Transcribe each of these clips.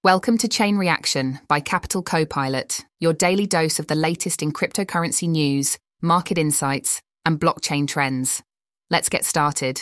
Welcome to Chain Reaction by Capital Copilot, your daily dose of the latest in cryptocurrency news, market insights, and blockchain trends. Let's get started.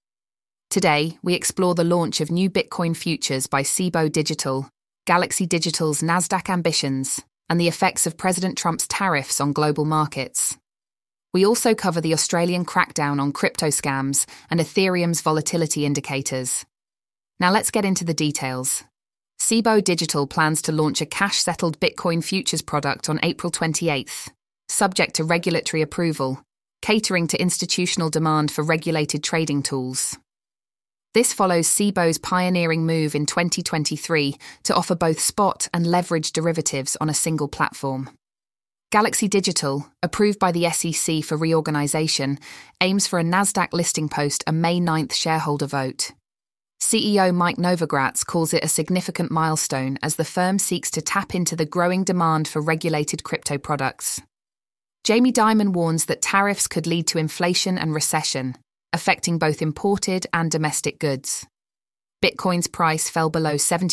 Today, we explore the launch of new Bitcoin futures by Cboe Digital, Galaxy Digital's Nasdaq ambitions, and the effects of President Trump's tariffs on global markets. We also cover the Australian crackdown on crypto scams and Ethereum's volatility indicators. Now let's get into the details. Cboe Digital plans to launch a cash-settled Bitcoin futures product on April 28th, subject to regulatory approval, catering to institutional demand for regulated trading tools. This follows Cboe's pioneering move in 2023 to offer both spot and leverage derivatives on a single platform. Galaxy Digital, approved by the SEC for reorganization, aims for a Nasdaq listing post a May 9th shareholder vote. CEO Mike Novogratz calls it a significant milestone as the firm seeks to tap into the growing demand for regulated crypto products. Jamie Dimon warns that tariffs could lead to inflation and recession, affecting both imported and domestic goods. Bitcoin's price fell below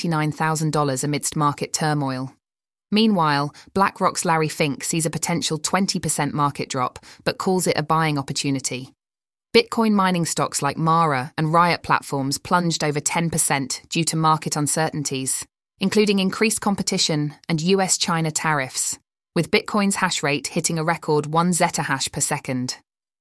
$79,000 amidst market turmoil. Meanwhile, BlackRock's Larry Fink sees a potential 20% market drop, but calls it a buying opportunity. Bitcoin mining stocks like Mara and Riot Platforms plunged over 10% due to market uncertainties, including increased competition and US-China tariffs, with Bitcoin's hash rate hitting a record 1 zettahash per second.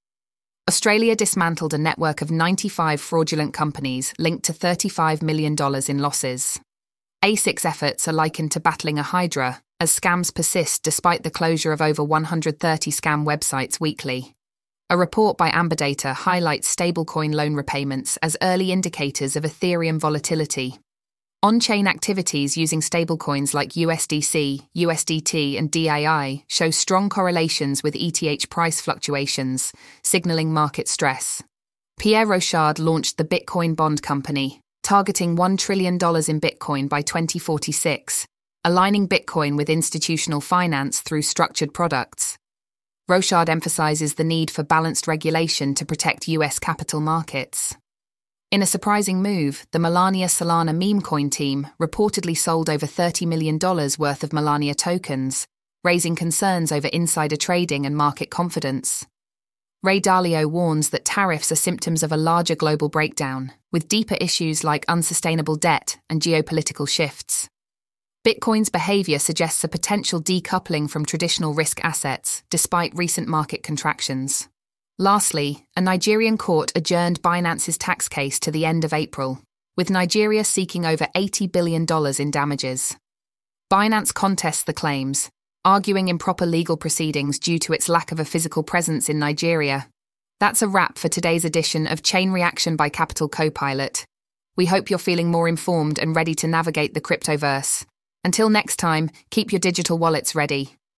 Australia dismantled a network of 95 fraudulent companies linked to $35 million in losses. ASIC's efforts are likened to battling a hydra, as scams persist despite the closure of over 130 scam websites weekly. A report by Amberdata highlights stablecoin loan repayments as early indicators of Ethereum volatility. On-chain activities using stablecoins like USDC, USDT, and DAI show strong correlations with ETH price fluctuations, signaling market stress. Pierre Rochard launched the Bitcoin Bond Company, targeting $1 trillion in Bitcoin by 2046, aligning Bitcoin with institutional finance through structured products. Rochard emphasizes the need for balanced regulation to protect US capital markets. In a surprising move, the Melania Solana meme coin team reportedly sold over $30 million worth of Melania tokens, raising concerns over insider trading and market confidence. Ray Dalio warns that tariffs are symptoms of a larger global breakdown, with deeper issues like unsustainable debt and geopolitical shifts. Bitcoin's behavior suggests a potential decoupling from traditional risk assets, despite recent market contractions. Lastly, a Nigerian court adjourned Binance's tax case to the end of April, with Nigeria seeking over $80 billion in damages. Binance contests the claims, arguing improper legal proceedings due to its lack of a physical presence in Nigeria. That's a wrap for today's edition of Chain Reaction by Capital Copilot. We hope you're feeling more informed and ready to navigate the cryptoverse. Until next time, keep your digital wallets ready.